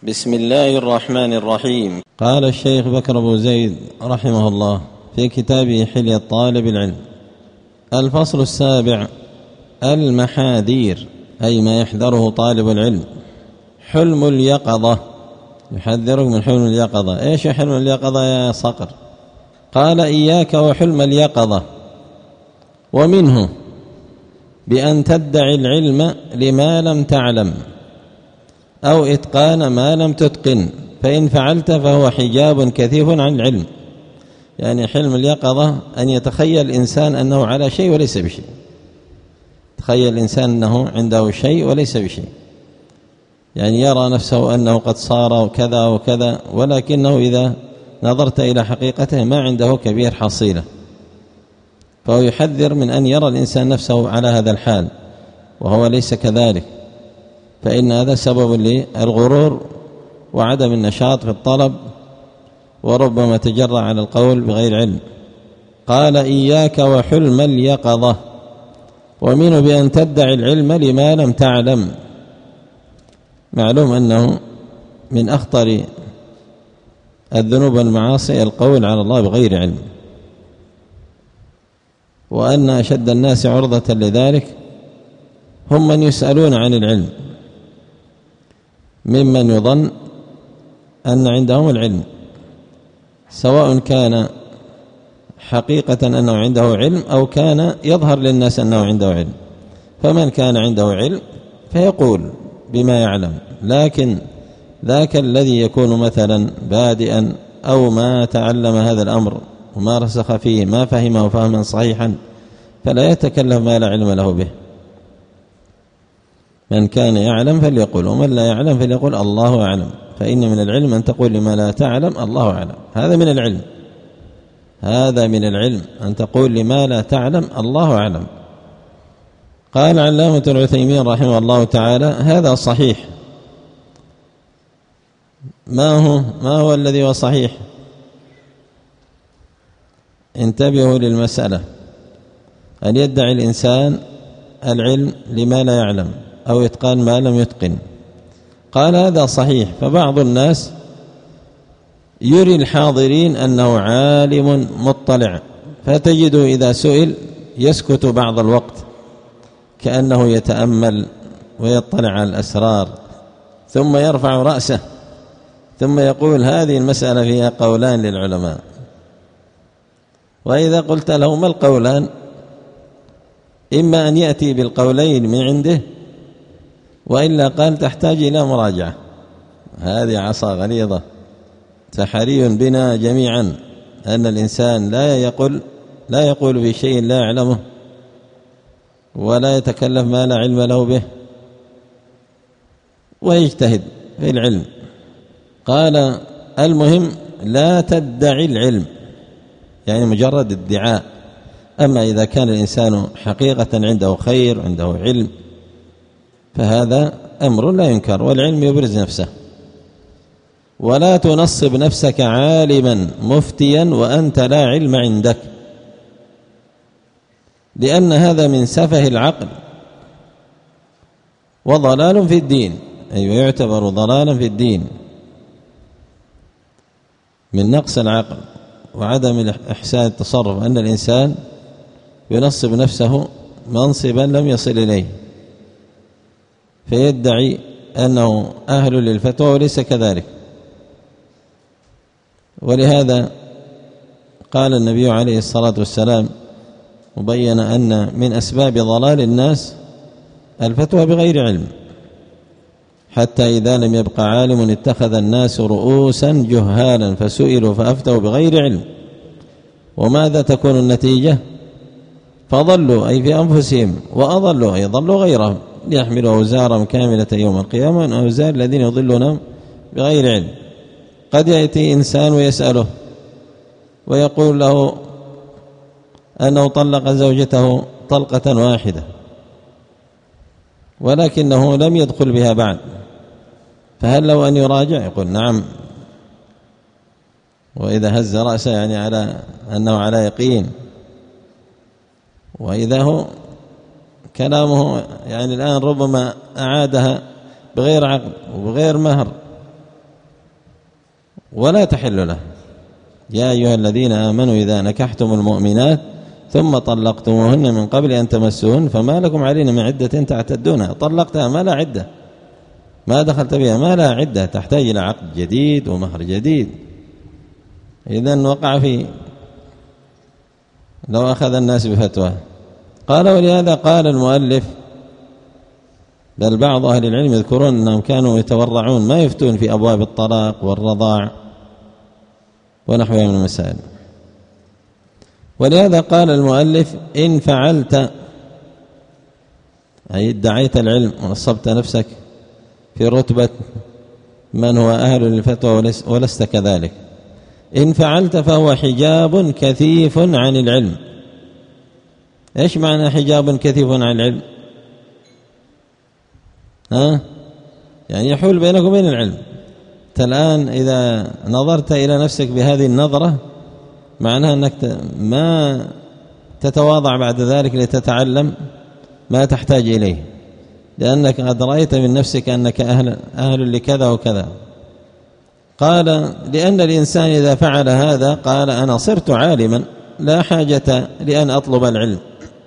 بسم الله الرحمن الرحيم. قال الشيخ بكر أبو زيد رحمه الله في كتابه حلية طالب العلم: الفصل السابع: المحاذير، أي ما يحذره طالب العلم. حلم اليقظة، يحذرك من حلم اليقظة. إيش حلم اليقظة يا صقر؟ قال: إياك وحلم اليقظة، ومنه بأن تدعي العلم لما لم تعلم أو إتقان ما لم تتقن، فإن فعلت فهو حجاب كثيف عن العلم. يعني حلم اليقظة أن يتخيل الإنسان أنه على شيء وليس بشيء، تخيل الإنسان أنه عنده شيء وليس بشيء، يعني يرى نفسه أنه قد صار كذا وكذا، ولكنه إذا نظرت إلى حقيقته ما عنده كبير حصيلة. فهو يحذر من أن يرى الإنسان نفسه على هذا الحال وهو ليس كذلك، فإن هذا سبب للغرور وعدم النشاط في الطلب، وربما تجرأ على القول بغير علم. قال: إياك وحلم اليقظة، ومنه بأن تدعي العلم لما لم تعلم. معلوم أنه من أخطر الذنوب والمعاصي القول على الله بغير علم، وأن أشد الناس عرضة لذلك هم من يسألون عن العلم، ممن يظن أن عندهم العلم، سواء كان حقيقة أنه عنده علم أو كان يظهر للناس أنه عنده علم. فمن كان عنده علم فيقول بما يعلم، لكن ذاك الذي يكون مثلا بادئا أو ما تعلم هذا الأمر وما رسخ فيه، ما فهمه فهما صحيحا، فلا يتكلم ما لا علم له به. من كان يعلم فليقول، ومن لا يعلم فليقول الله أعلم، فإن من العلم أن تقول لما لا تعلم الله أعلم. هذا من العلم، هذا من العلم أن تقول لما لا تعلم الله أعلم. قال علامة العثيمين رحمه الله تعالى: هذا صحيح. ما هو الذي هو صحيح؟ انتبهوا للمسألة، أن يدعي الإنسان العلم لما لا يعلم أو إتقان ما لم يتقن. قال: هذا صحيح. فبعض الناس يري الحاضرين أنه عالم مطلع، فتجده إذا سئل يسكت بعض الوقت كأنه يتأمل ويطلع على الأسرار، ثم يرفع رأسه ثم يقول: هذه المسألة فيها قولان للعلماء. وإذا قلت له: ما القولان؟ إما أن يأتي بالقولين من عنده، وإلا قال: تحتاج إلى مراجعة. هذه عصا غليظة. فحري بنا جميعا أن الإنسان لا يقول في شيء لا يعلمه، ولا يتكلف ما لا علم له به، ويجتهد في العلم. قال: المهم لا تدعي العلم، يعني مجرد ادعاء. أما إذا كان الإنسان حقيقة عنده خير عنده علم فهذا أمر لا ينكر، والعلم يبرز نفسه. ولا تنصب نفسك عالما مفتيا وأنت لا علم عندك، لأن هذا من سفه العقل وضلال في الدين، أي يعتبر ضلالا في الدين، من نقص العقل وعدم إحسان التصرف، أن الإنسان ينصب نفسه منصبا لم يصل إليه فيدعي أنه أهل للفتوى وليس كذلك. ولهذا قال النبي عليه الصلاة والسلام مبين أن من أسباب ضلال الناس الفتوى بغير علم، حتى إذا لم يبق عالم اتخذ الناس رؤوسا جهالا فسئلوا فأفتوا بغير علم. وماذا تكون النتيجة؟ فضلوا، أي في أنفسهم، وأضلوا، أي ضلوا غيرهم، ليحملوا أوزارهم كاملة يوم القيامة من أوزار الذين يضلون بغير علم. قد يأتي إنسان ويسأله ويقول له أنه طلق زوجته طلقة واحدة ولكنه لم يدخل بها بعد، فهل لو أن يراجع؟ يقول: نعم. وإذا هز رأسه يعني على أنه على يقين، وإذا هو كلامه يعني الآن ربما أعادها بغير عقل وبغير مهر، ولا تحل له. يا أيها الذين آمنوا إذا نكحتم المؤمنات ثم طلقتموهن من قبل أن تمسوهن فما لكم علينا من عدة تعتدونها. طلقتها ما لا عدة، ما دخلت بها ما لا عدة، تحتاج إلى عقد جديد ومهر جديد. إذن وقع في لو أخذ الناس بفتوى. قال ولهذا قال المؤلف بل بعض أهل العلم يذكرون أنهم كانوا يتورعون ما يفتون في أبواب الطلاق والرضاع ونحوها من المسائل. ولهذا قال المؤلف إن فعلت أي ادعيت العلم ونصبت نفسك في رتبة من هو أهل للفتوى ولست كذلك، إن فعلت فهو حجاب كثيف عن العلم. إيش معنى حجاب كثيف عن العلم؟ يعني يحول بينك وبين العلم. أنت الآن إذا نظرت إلى نفسك بهذه النظرة معناها أنك ما تتواضع بعد ذلك لتتعلم ما تحتاج إليه، لأنك قد رأيت من نفسك أنك أهل لكذا وكذا. قال لأن الإنسان إذا فعل هذا قال أنا صرت عالما لا حاجة لأن أطلب العلم.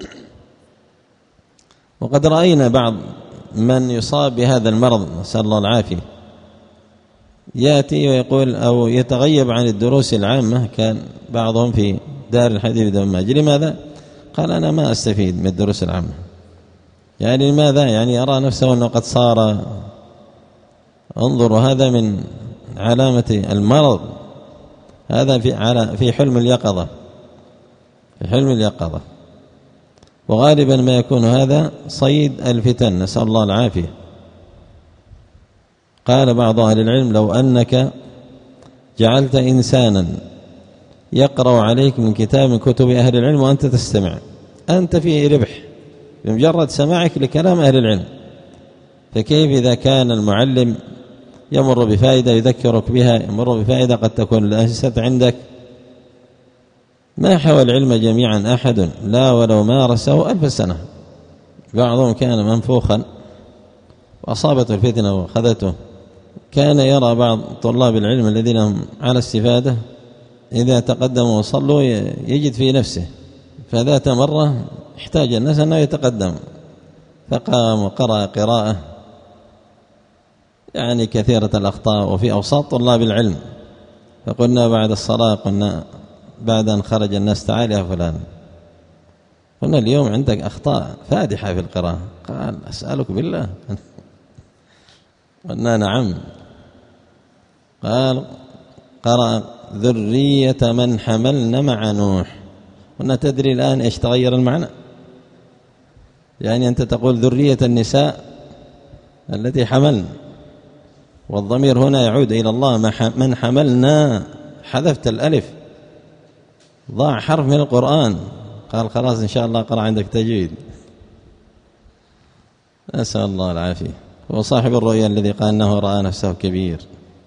وقد رأينا بعض من يصاب بهذا المرض نسأل الله العافية يأتي ويقول أو يتغيب عن الدروس العامة، كان بعضهم في دار الحديث بدماج. لماذا؟ قال أنا ما أستفيد من الدروس العامة. يعني لماذا؟ يعني يرى نفسه أنه قد صار، انظروا هذا من علامة المرض، هذا في حلم اليقظة، في حلم اليقظة. وغالبا ما يكون هذا صيد الفتن نسأل الله العافية. قال بعض أهل العلم لو أنك جعلت إنسانا يقرأ عليك من كتاب من كتب أهل العلم وأنت تستمع، أنت فيه ربح بمجرد سماعك لكلام أهل العلم، فكيف إذا كان المعلم يمر بفائدة يذكرك بها، يمر بفائدة قد تكون ليست عندك. ما حوى العلم جميعا أحد لا ولو مارسه 1000 سنة. بعضهم كان منفوخا وأصابته الفتنة وأخذته. كان يرى بعض طلاب العلم الذين هم على استفادة إذا تقدموا وصلوا يجد في نفسه، فذات مرة احتاج الناس أنه يتقدم فقام وقرأ قراءة يعني كثيرة الأخطاء وفي أوساط طلاب العلم. فقلنا بعد الصلاة، قلنا بعد أن خرج الناس تعال يا فلان، قلنا اليوم عندك أخطاء فادحة في القراءة. قال أسألك بالله. قلنا نعم. قال قرأ ذرية من حملن مع نوح. قلنا تدري الآن إيش تغير المعنى؟ يعني أنت تقول ذرية النساء التي حملن، والضمير هنا يعود إلى الله. من حملنا حذفت الألف، ضاع حرف من القرآن. قال خلاص إن شاء الله قرأ عندك تجويد. أسأل الله العافية. وصاحب الرؤيا الذي قال أنه رأى نفسه كبير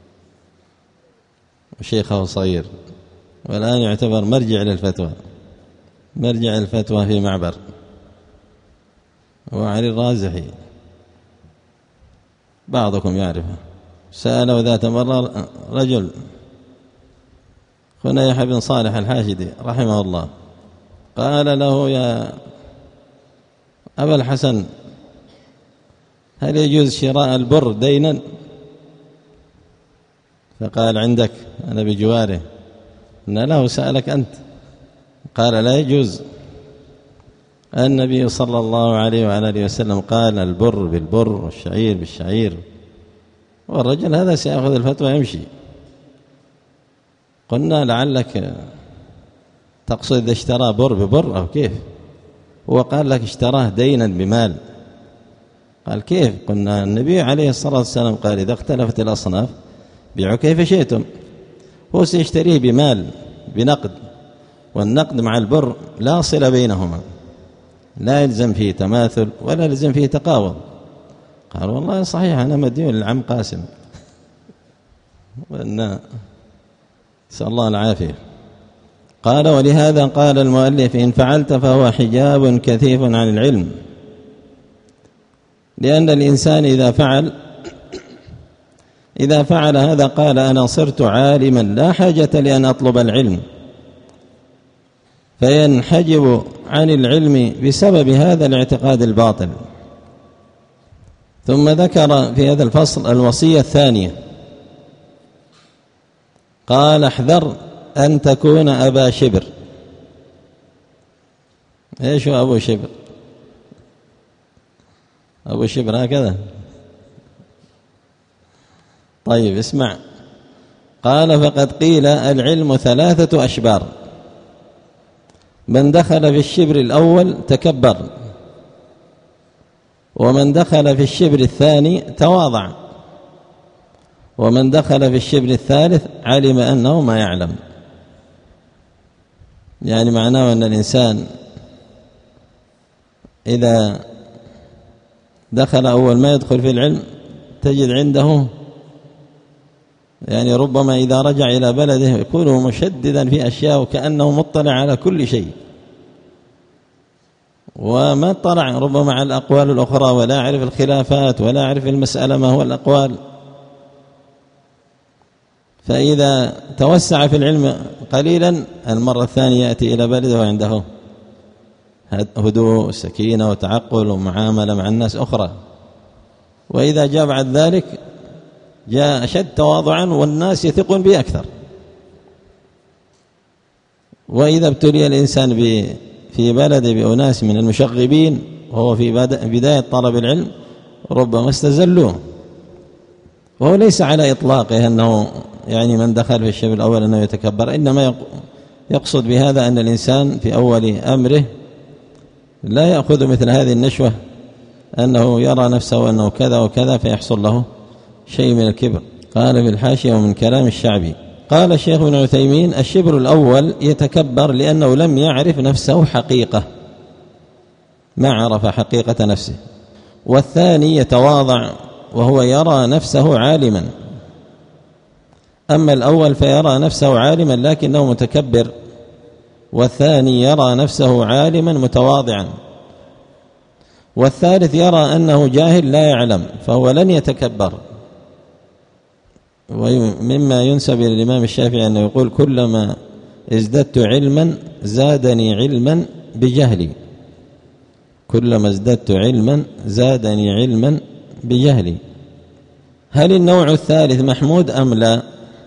وشيخه صغير، والآن يعتبر مرجع للفتوى، مرجع الفتوى في معبر. وعلي الرازحي بعضكم يعرفه، سأله ذات مرة رجل أخونا يحيى بن صالح الحاشدي رحمه الله، قال له يا أبا الحسن هل يجوز شراء البر دينا؟ فقال عندك؟ أنا بجواره. إن له سألك أنت. قال لا يجوز. النبي صلى الله عليه وعلى آله وسلم قال البر بالبر والشعير بالشعير، والرجل هذا سيأخذ الفتوى يمشي. قلنا لعلك تقصد إذا اشترى بر ببر أو كيف؟ هو قال لك اشتراه دينا بمال. قال كيف؟ قلنا النبي عليه الصلاة والسلام قال إذا اختلفت الأصناف بيعوا كيف شئتم. هو سيشتريه بمال بنقد، والنقد مع البر لا صلة بينهما، لا يلزم فيه تماثل ولا يلزم فيه تقاوض. قال والله صحيح أنا مديون للعم قاسم. وأن نسأل الله العافية. قال ولهذا قال المؤلف إن فعلت فهو حجاب كثيف عن العلم، لأن الإنسان إذا فعل إذا فعل هذا قال أنا صرت عالما لا حاجة لأن أطلب العلم، فينحجب عن العلم بسبب هذا الاعتقاد الباطل. ثم ذكر في هذا الفصل الوصية الثانية، قال احذر أن تكون أبا شبر. إيش هو أبو شبر؟ أبو شبر هكذا. طيب اسمع، قال فقد قيل العلم 3 أشبار، من دخل في الشبر الأول تكبر، ومن دخل في الشبر الثاني تواضع، ومن دخل في الشبر الثالث علم أنه ما يعلم. يعني معناه أن الإنسان إذا دخل أول ما يدخل في العلم تجد عنده يعني ربما إذا رجع إلى بلده يكون مشددا في أشياء وكأنه مطلع على كل شيء، وما اطلع ربما على الأقوال الأخرى ولا يعرف الخلافات ولا يعرف المسألة ما هو الأقوال. فإذا توسع في العلم قليلا المرة الثانية يأتي إلى بلده وعنده هدوء وسكينة وتعقل ومعاملة مع الناس أخرى، وإذا جاء بعد ذلك جاء أشد تواضعا والناس يثقون به أكثر. وإذا ابتلي الإنسان في بلده بأناس من المشغبين وهو في بداية طلب العلم ربما استزلوه، وهو ليس على إطلاقه أنه يعني من دخل في الشبر الأول أنه يتكبر، إنما يقصد بهذا أن الإنسان في أول أمره لا يأخذ مثل هذه النشوة أنه يرى نفسه أنه كذا وكذا فيحصل له شيء من الكبر. قال في الحاشية ومن كلام الشعبي، قال الشيخ ابن عثيمين الشبر الأول يتكبر لأنه لم يعرف نفسه حقيقة، ما عرف حقيقة نفسه، والثاني يتواضع وهو يرى نفسه عالما. أما الأول فيرى نفسه عالما لكنه متكبر، والثاني يرى نفسه عالما متواضعا، والثالث يرى أنه جاهل لا يعلم فهو لن يتكبر. ومما ينسب إلى الإمام الشافعي أنه يقول كلما ازددت علما زادني علما بجهلي، كلما ازددت علما زادني علما بجهلي. هل النوع الثالث محمود أم لا؟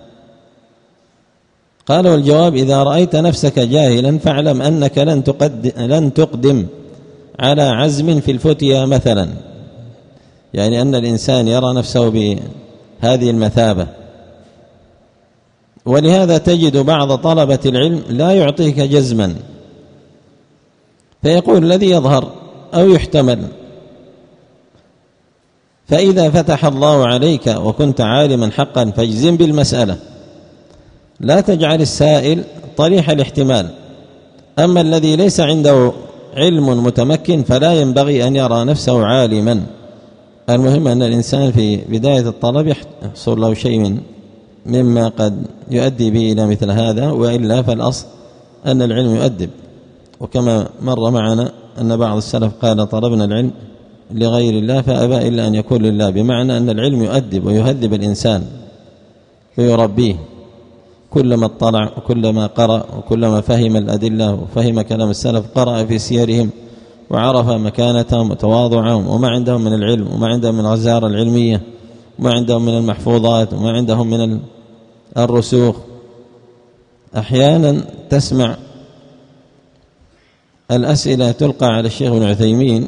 قال والجواب إذا رأيت نفسك جاهلا فاعلم أنك لن تقدم على عزم في الفتيا مثلا، يعني أن الإنسان يرى نفسه بهذه المثابة. ولهذا تجد بعض طلبة العلم لا يعطيك جزما، فيقول الذي يظهر أو يحتمل. فإذا فتح الله عليك وكنت عالما حقا فاجزم بالمسألة، لا تجعل السائل طريح الاحتمال. أما الذي ليس عنده علم متمكن فلا ينبغي أن يرى نفسه عالما. المهم أن الإنسان في بداية الطلب يحصل له شيء مما قد يؤدي به إلى مثل هذا، وإلا فالأصل أن العلم يؤدب. وكما مر معنا أن بعض السلف قال طلبنا العلم لغير الله فأبى إلا أن يكون لله، بمعنى أن العلم يؤدب ويهذب الإنسان ويربيه. كلما اطلع وكلما قرأ وكلما فهم الأدلة وفهم كلام السلف قرأ في سيرهم وعرف مكانتهم وتواضعهم وما عندهم من العلم وما عندهم من الغزارة العلمية وما عندهم من المحفوظات وما عندهم من الرسوخ. أحيانا تسمع الأسئلة تلقى على الشيخ ابن عثيمين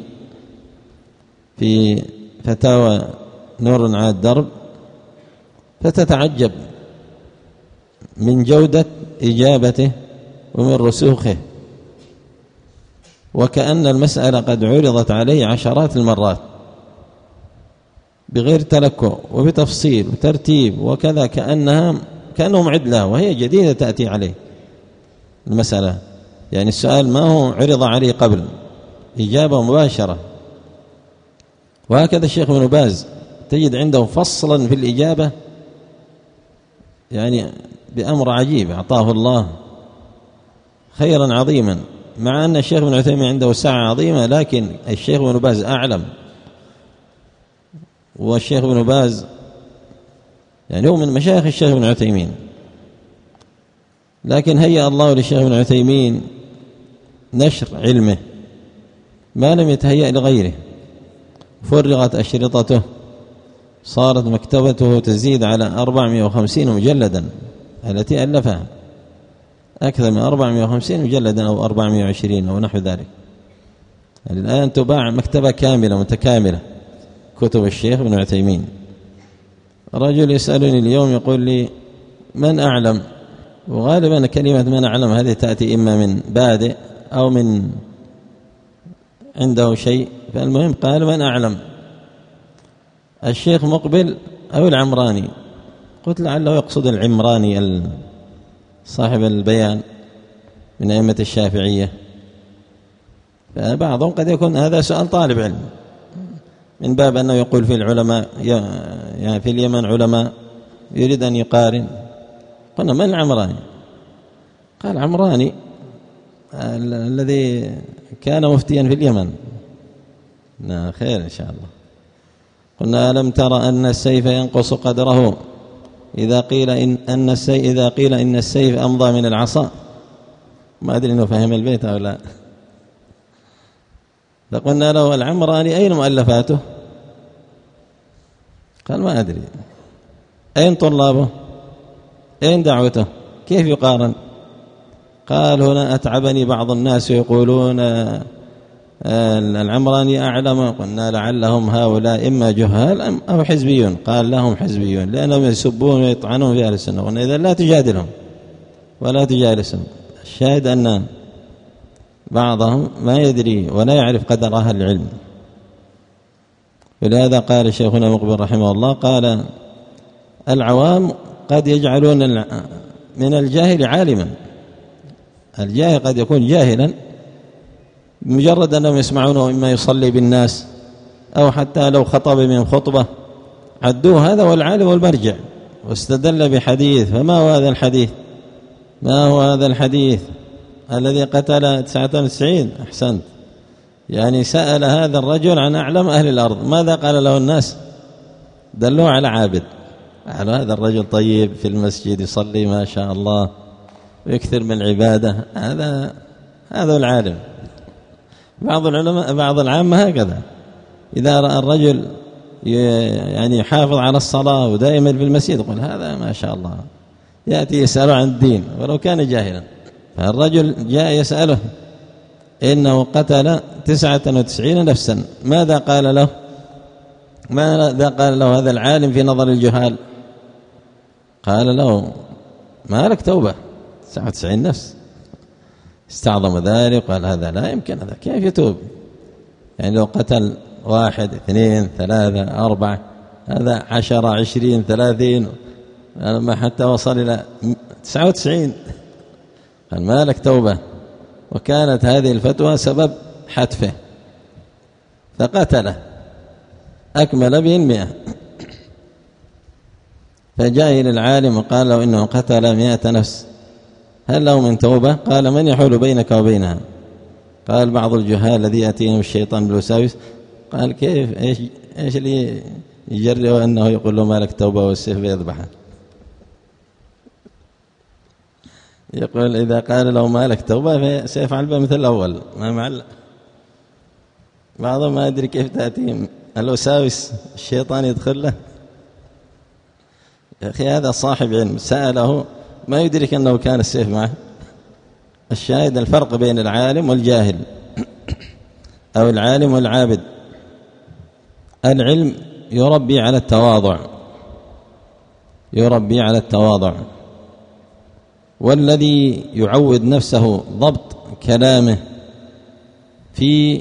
في فتاوى نور على الدرب فتتعجب من جودة إجابته ومن رسوخه، وكأن المسألة قد عرضت عليه عشرات المرات بغير تلكؤ وبتفصيل وترتيب وكذا، كأنه معد لها وهي جديدة تأتي عليه المسألة. يعني السؤال ما هو عرض عليه قبل، إجابة مباشرة. وهكذا الشيخ ابن باز تجد عنده فصلا في الإجابة، يعني بأمر عجيب أعطاه الله خيرا عظيما، مع أن الشيخ ابن عثيمين عنده سعة عظيمة، لكن الشيخ ابن باز أعلم. والشيخ ابن باز يعني هو من مشايخ الشيخ ابن عثيمين، لكن هيأ الله للشيخ ابن عثيمين نشر علمه ما لم يتهيأ لغيره، فرغت أشرطته، صارت مكتبته تزيد على 450 مجلدا التي ألفها، أكثر من 450 مجلدا أو 420 أو نحو ذلك. يعني الآن تباع مكتبة كاملة متكاملة كتب الشيخ ابن عثيمين. رجل يسألني اليوم يقول لي من أعلم، وغالبا كلمة من أعلم هذه تأتي إما من بادئ أو من عنده شيء، فالمهم قال من أعلم، الشيخ مقبل أو العمراني؟ قلت لعله يقصد العمراني صاحب البيان من أئمة الشافعية. فبعضهم قد يكون هذا سؤال طالب علم من باب أنه يقول في العلماء، يعني في اليمن علماء، يريد أن يقارن. قلنا من العمراني؟ قال عمراني الذي كان مفتيا في اليمن. خير إن شاء الله. قلنا ألم ترى أن السيف ينقص قدره إذا قيل إن السيف أمضى من العصا؟ ما أدري أنه فهم البيت أو لا. فقلنا له العمراني أين مؤلفاته؟ قال ما أدري. أين طلابه؟ أين دعوته؟ كيف يقارن؟ قال هنا أتعبني بعض الناس يقولون العمراني أعلم. قلنا لعلهم هؤلاء إما جهال أو حزبيون. قال لهم حزبيون لأنهم يسبون ويطعنون في أهل السنة. قلنا إذا لا تجادلهم ولا تجالسهم. الشاهد أن بعضهم ما يدري ولا يعرف قدر أهل العلم. ولهذا قال شيخنا مقبل رحمه الله قال العوام قد يجعلون من الجاهل عالما. الجاهل قد يكون جاهلا مجرد أنهم يسمعونه إما يصلي بالناس أو حتى لو خطب من خطبة عدوه هذا والعالم والمرجع، واستدل بحديث. فما هو هذا الحديث؟ ما هو هذا الحديث الذي قتل 99؟ أحسنت. يعني سأل هذا الرجل عن أعلم أهل الأرض، ماذا قال له الناس؟ دلوه على عابد، على هذا الرجل طيب في المسجد يصلي ما شاء الله ويكثر من العبادة، هذا العالم. بعض العلماء بعض العامة هكذا، إذا رأى الرجل يعني يحافظ على الصلاة ودائما في المسجد يقول هذا ما شاء الله، يأتي يسأله عن الدين ولو كان جاهلا. فالرجل جاء يسأله إنه قتل 99 نفسا، ماذا قال له؟ ماذا قال له هذا العالم في نظر الجهال؟ قال له ما لك توبة، 99 نفس. استعظم ذلك قال هذا لا يمكن، هذا كيف يتوب؟ يعني لو قتل 1 2 3 4 هذا 10 20 30 ما حتى وصل إلى 99. قال ما لك توبة. وكانت هذه الفتوى سبب حتفه فقتله، أكمل به 100. فجاء إلى العالم وقال له إنه قتل 100 نفس، هل له من توبة؟ قال من يحول بينك وبينها؟ قال بعض الجهال الذي يأتيهم الشيطان بالوساوس. قال كيف إيش اللي يجرئ أنه يقول له ما لك توبة والسيف يذبحه؟ يقول إذا قال له ما لك توبة سيفعل به مثل الأول ما معلق. بعضهم ما يدري كيف تأتيهم الوساوس، الشيطان يدخل له. يا أخي هذا صاحب علم سأله ما يدرك أنه كان السيف معه. الشاهد الفرق بين العالم والجاهل أو العالم والعابد. العلم يربي على التواضع، يربي على التواضع. والذي يعود نفسه ضبط كلامه في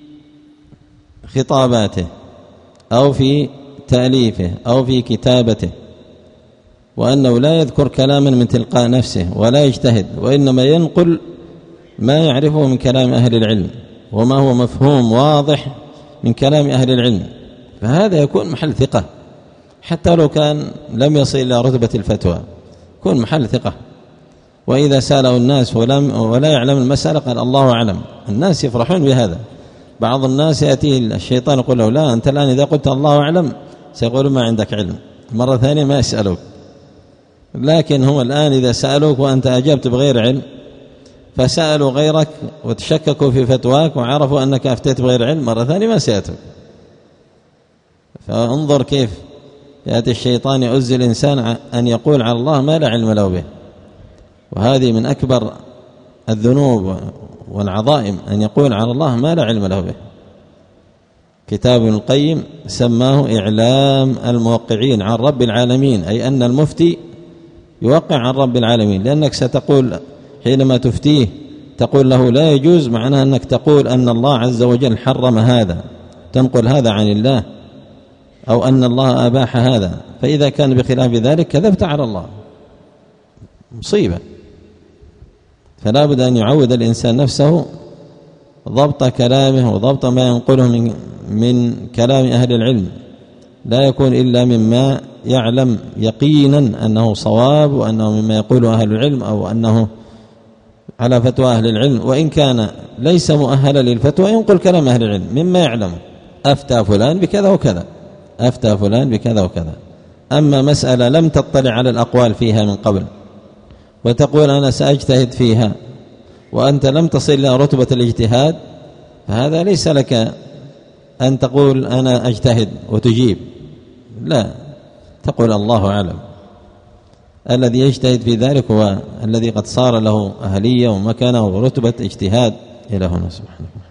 خطاباته أو في تأليفه أو في كتابته، وأنه لا يذكر كلاما من تلقاء نفسه ولا يجتهد، وإنما ينقل ما يعرفه من كلام أهل العلم وما هو مفهوم واضح من كلام أهل العلم، فهذا يكون محل ثقة حتى لو كان لم يصل إلى رتبة الفتوى، يكون محل ثقة. وإذا سأله الناس ولا يعلم المسألة قال الله أعلم، الناس يفرحون بهذا. بعض الناس يأتيه الشيطان يقول له لا أنت الآن إذا قلت الله أعلم سيقول ما عندك علم، مرة ثانية ما يسألوك. لكن هم الآن إذا سألوك وأنت أجبت بغير علم فسألوا غيرك وتشككوا في فتواك وعرفوا أنك أفتيت بغير علم، مرة ثانية ما سيأتوك. فانظر كيف يأتي الشيطان يؤذي الإنسان أن يقول على الله ما لا علم له به، وهذه من أكبر الذنوب والعظائم أن يقول على الله ما لا علم له به. كتاب ابن القيم سماه إعلام الموقعين عن رب العالمين، أي أن المفتي يوقع عن رب العالمين، لأنك ستقول حينما تفتيه تقول له لا يجوز، معناه أنك تقول أن الله عز وجل حرم هذا، تنقل هذا عن الله، أو أن الله أباح هذا، فإذا كان بخلاف ذلك كذبت على الله، مصيبة. فلا بد أن يعود الإنسان نفسه ضبط كلامه وضبط ما ينقله من كلام أهل العلم، لا يكون إلا مما يعلم يقينا أنه صواب وأنه مما يقوله أهل العلم أو أنه على فتوى أهل العلم، وإن كان ليس مؤهلا للفتوى ينقل كلام أهل العلم مما يعلم، أفتى فلان بكذا وكذا، أفتى فلان بكذا وكذا. أما مسألة لم تطلع على الأقوال فيها من قبل وتقول أنا سأجتهد فيها وأنت لم تصل إلى رتبة الاجتهاد، فهذا ليس لك أن تقول أنا أجتهد وتجيب، لا، تقول الله أعلم. الذي يجتهد في ذلك هو الذي قد صار له أهلية ومكانه ورتبة اجتهاد. إلى هنا سبحانه.